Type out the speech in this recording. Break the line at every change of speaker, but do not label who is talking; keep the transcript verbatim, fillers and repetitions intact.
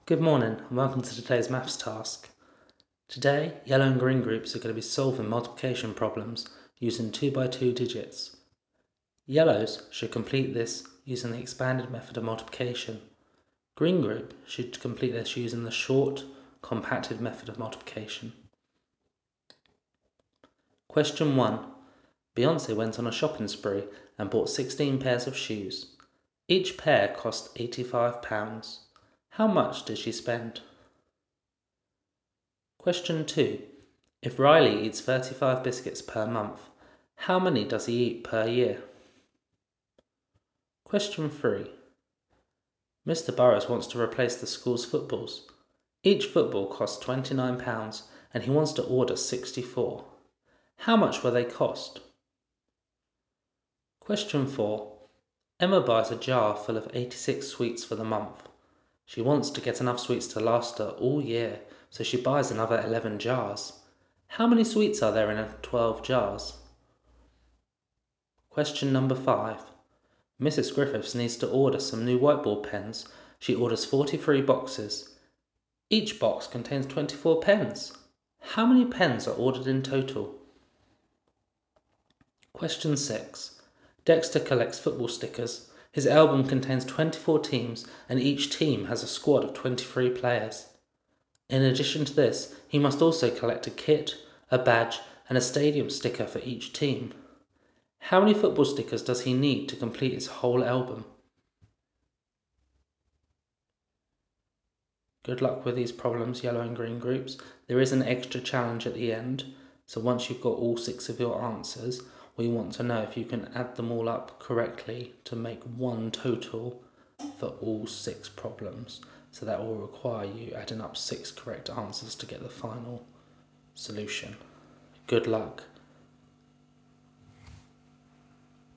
Good morning and welcome to today's maths task. Today, yellow and green groups are going to be solving multiplication problems using two by two digits. Yellows should complete this using the expanded method of multiplication. Green group should complete this using the short, compacted method of multiplication. Question one. Beyonce went on a shopping spree and bought sixteen pairs of shoes. Each pair cost eighty-five pounds. How much did she spend? Question two. If Riley eats thirty-five biscuits per month, how many does he eat per year? Question three. Mister Burrows wants to replace the school's footballs. Each football costs twenty-nine pounds and he wants to order sixty-four. How much will they cost? Question four. Emma buys a jar full of eighty-six sweets for the month. She wants to get enough sweets to last her all year, so she buys another eleven jars. How many sweets are there in twelve jars? Question number five. Missus Griffiths needs to order some new whiteboard pens. She orders forty-three boxes. Each box contains twenty-four pens. How many pens are ordered in total? Question six. Dexter collects football stickers. His album contains twenty-four teams and each team has a squad of twenty-three players. In addition to this, he must also collect a kit, a badge and a stadium sticker for each team. How many football stickers does he need to complete his whole album? Good luck with these problems, yellow and green groups. There is an extra challenge at the end, so once you've got all six of your answers, we want to know if you can add them all up correctly to make one total for all six problems. So that will require you adding up six correct answers to get the final solution. Good luck.